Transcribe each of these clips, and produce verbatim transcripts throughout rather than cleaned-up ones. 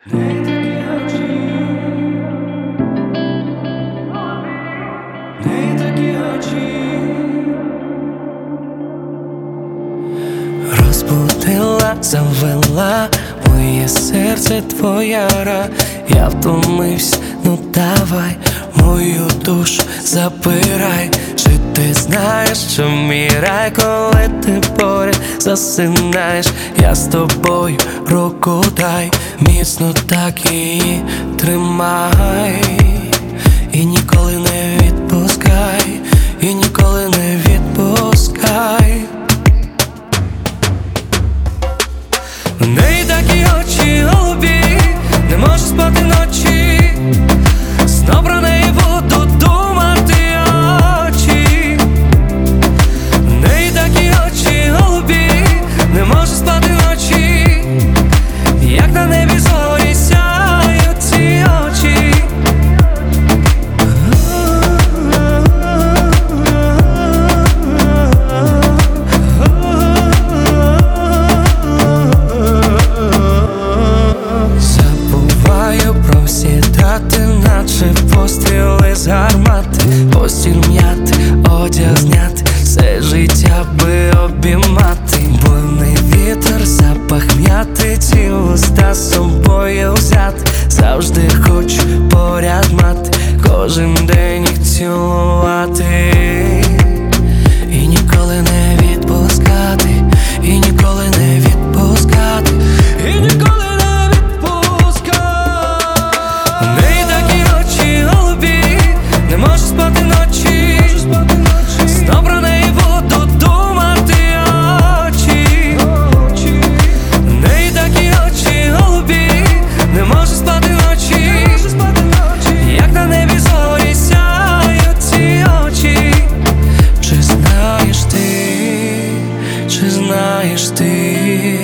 Не такі очі, не такі очі. Розбудила, завела моє серце твоя ра. Я втомився, ну давай мою душу забирай. Чи ти знаєш, що мій рай, коли ти поряд засинаєш? Я з тобою руку дай, міцно так її тримай. І ніколи не відпускай, і ніколи не відпускай. В неї такі очі голубі, не можу спати ночі. Знов про неї буду думати очі. В неї такі очі голубі, не можу спати ночі. Як на небі зорі сяють ці очі. Забуваю про всі дати, наче постріли з гармати. Постіль м'яти, одяг зняти, все життя би обіймати. Буйний вітер, запах м'яти, ці уста з собою взяти. Завжди хочу поряд мати, кожен день їх цілувати. І ніколи не відпускати, і ніколи не відпускати, і ніколи не відпускати. В неї такі очі голубі, не можу спати ночі. Знов про неї буду думати очі. В неї такі очі голубі, не можу спати ночі. Як на небі зорі сяють ці очі. Чи знаєш ти, чи знаєш ти,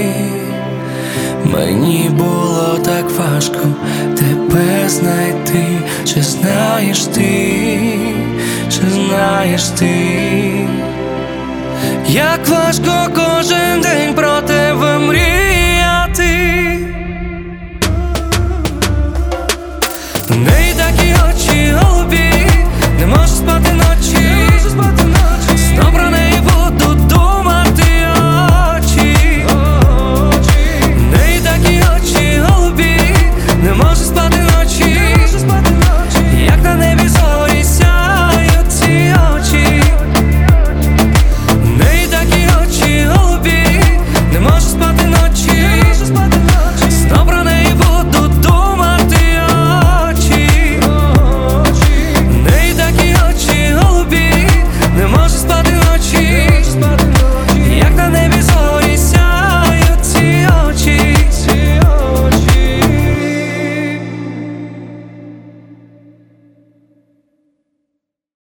мені було так важко тебе знайти. Чи знаєш ти, чи знаєш ти, як важко кожен день проти